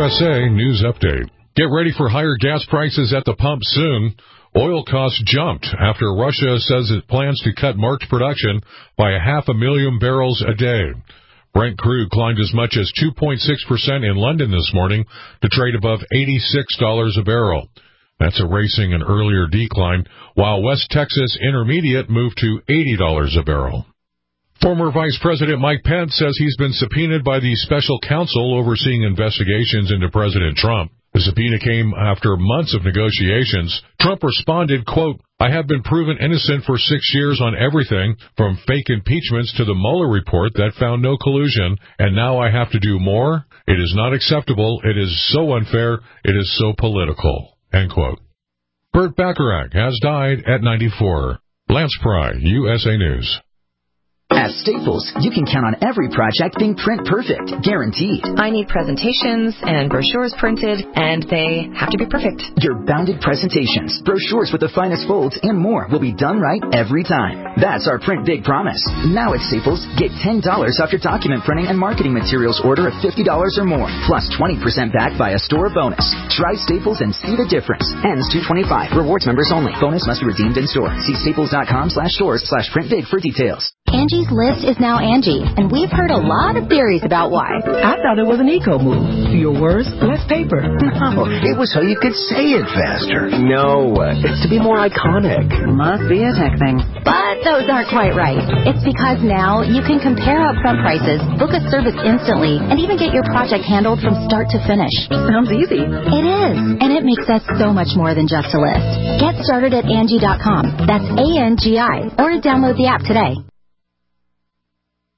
USA News Update. Get ready for higher gas prices at the pump soon. Oil costs jumped after Russia says it plans to cut March production by 500,000 barrels a day. Brent crude climbed as much as 2.6% in London this morning to trade above $86 a barrel. That's erasing an earlier decline, while West Texas Intermediate moved to $80 a barrel. Former Vice President Mike Pence says he's been subpoenaed by the special counsel overseeing investigations into President Trump. The subpoena came after months of negotiations. Trump responded, quote, "I have been proven innocent for 6 years on everything, from fake impeachments to the Mueller report that found no collusion, and now I have to do more? It is not acceptable. It is so unfair. It is so political." End quote. Burt Bacharach has died at 94. Lance Pry, USA News. At Staples, you can count on every project being print perfect, guaranteed. I need presentations and brochures printed, and they have to be perfect. Your bounded presentations, brochures with the finest folds, and more will be done right every time. That's our Print Big promise. Now at Staples, get $10 off your document printing and marketing materials order of $50 or more, plus 20% back by a store bonus. Try Staples and see the difference. Ends 2/25. Rewards members only. Bonus must be redeemed in store. See staples.com/stores/printbig for details. Angie's List is now Angie, and we've heard a lot of theories about why. I thought it was an eco move. Fewer words, less paper. No, it was so you could say it faster. No, it's to be more iconic. Must be a tech thing. But those aren't quite right. It's because now you can compare upfront prices, book a service instantly, and even get your project handled from start to finish. Sounds easy. It is, and it makes us so much more than just a list. Get started at Angie.com. That's ANGI, or download the app today.